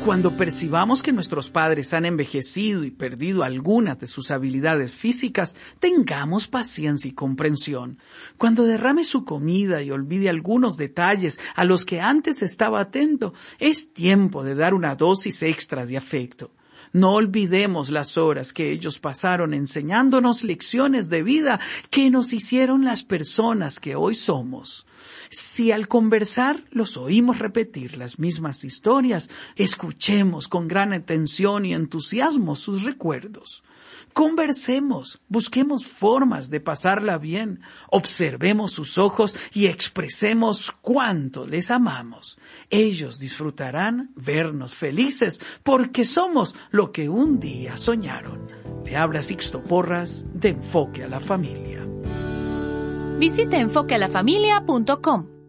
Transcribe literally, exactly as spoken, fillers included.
Cuando percibamos que nuestros padres han envejecido y perdido algunas de sus habilidades físicas, tengamos paciencia y comprensión. Cuando derrame su comida y olvide algunos detalles a los que antes estaba atento, es tiempo de dar una dosis extra de afecto. No olvidemos las horas que ellos pasaron enseñándonos lecciones de vida que nos hicieron las personas que hoy somos. Si al conversar los oímos repetir las mismas historias, escuchemos con gran atención y entusiasmo sus recuerdos. Conversemos, busquemos formas de pasarla bien, observemos sus ojos y expresemos cuánto les amamos. Ellos disfrutarán vernos felices porque somos lo que un día soñaron. Le habla Sixto Porras de Enfoque a la Familia. Visite enfoque a la familia punto com.